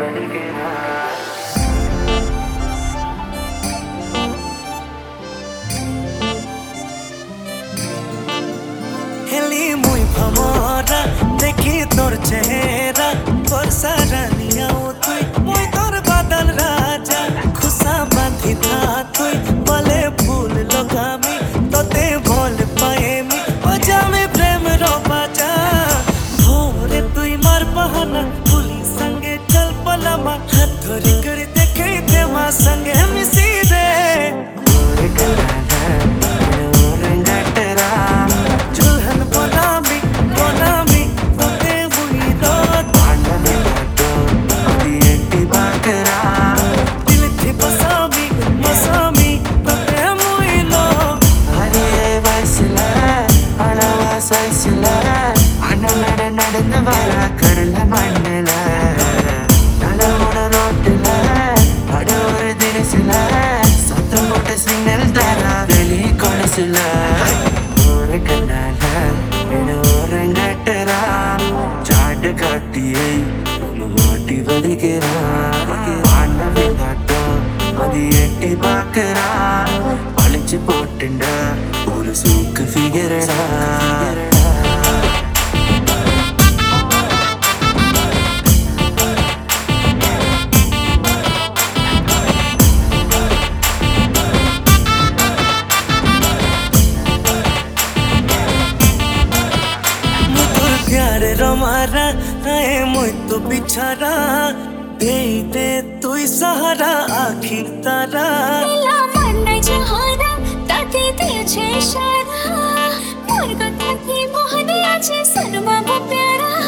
heli मुई भमरा देखी तोर चेहरा बरसा रानिया तुई मुई तोर बादल राजा खुशा बांधी था तुई बले फूल लगामी तोते बोल पाएमी बजामे प्रेम रो बाजा भोरे तुई मार बहाना पुलिस संगे चल पलामा हाथ धरी कर देखे देवा संगे मिसी रे நடந்து வர கடல மண்ணில நலவோட ரோட்டுல அட ஒரு தினசில சத்தம் போட்ட சிக்னல் தர வெளி கொலுசுல ஒரு கண்ணால என்ன ஒரு கட்டுறா சாட்டு காட்டியை ஓட்டி வலிக்கிறான் ஆண்டவன் காட்டும் அது எட்டி பார்க்கிறா அழிச்சு போட்டுண்ட ஒரு சூக்கு ஃபிகரடா प्यार रमारा आए मुई तो बिछारा दे दे तुई सहारा आखिर तारा नीला मन जहारा ताते दिए छे इशारा मोर कथा की मोहन आछे सनमा प्यारा